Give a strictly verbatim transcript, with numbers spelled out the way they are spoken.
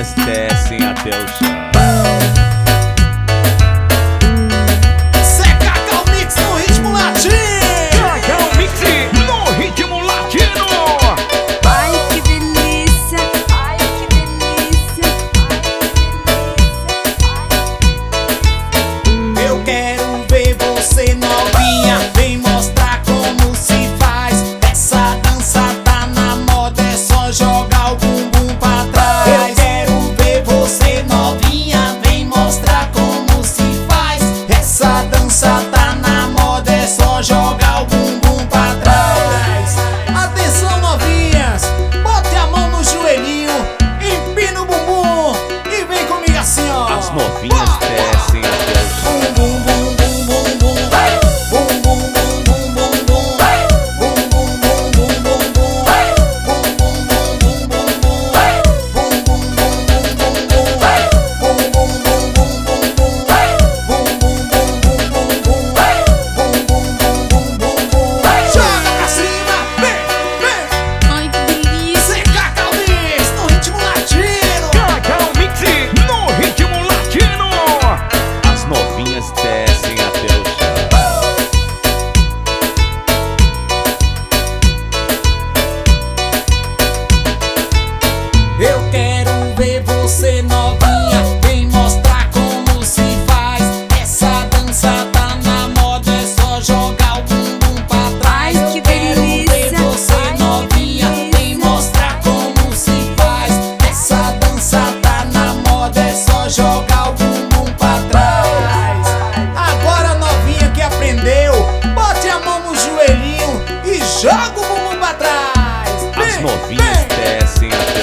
novinhas descem até o chão. Você novinha, vem mostrar como se faz. Essa dança tá na moda, é só jogar o bumbum pra trás. Eu quero ver você novinha, vem mostrar como se faz. Essa dança tá na moda, é só jogar o bumbum pra trás. Atenção novinhas, bote a mão no joelhinho, empina o bumbum e vem comigo assim, ó. As novinhas descem até o chão. Bum, bum, bum, bum, bum. Descem até o chão. Eu quero ver você novinha, vem mostrar como se faz. Essa dança tá na moda, é só jogar o bumbum pra trás. Eu quero ver você novinha, vem mostrar como se faz. Essa dança tá na moda, é só jogar o bumbum pra trás. Agora novinha que aprendeu, bote a mão no joelhinho e joga o bumbum pra trás. As novinhas descem até